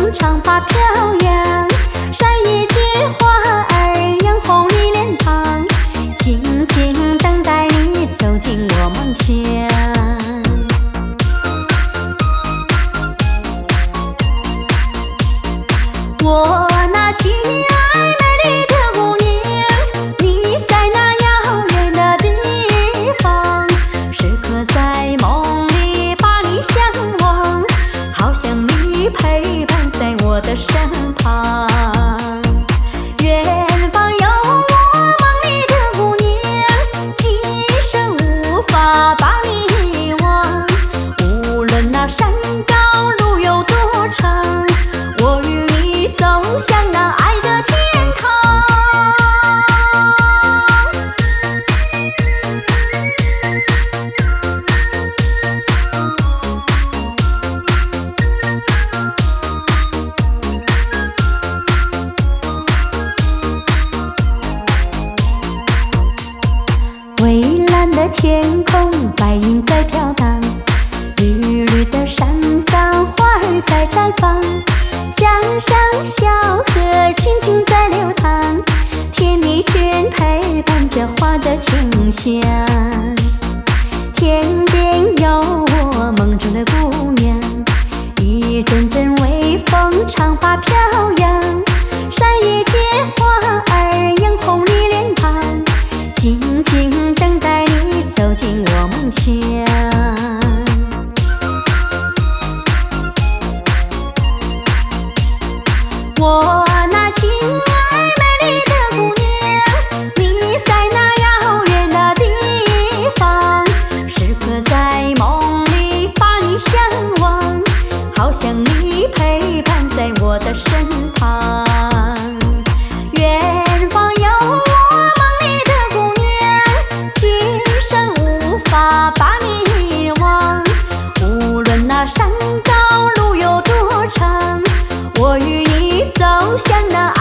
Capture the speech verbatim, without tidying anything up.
风长发飘扬，山野间花儿映红你脸庞，静静等待你走进我梦乡。我那亲爱美丽的姑娘，你在那遥远的地方，时刻在梦里把你向往，好想你陪伴在我的身旁。远方有我梦里的姑娘，今生无法把你遗忘。无论那山高路有多长，我与你走向那爱的天堂。蔚蓝的天空，白云在飘荡，绿绿的山岗，花儿在绽放。江上小河轻轻在流淌，天地间陪伴着花的清香。天边有我梦中的姑娘，一阵阵微风，长发飘扬，山野间花儿映红你脸庞，静静等待你走进我梦乡。我那亲爱美丽的姑娘，你在那遥远的地方，时刻在梦里把你向往，好想你陪伴在我的身旁。远方有我梦里的姑娘，今生无法把你遗忘。无论那山高路有多长，我与你走向那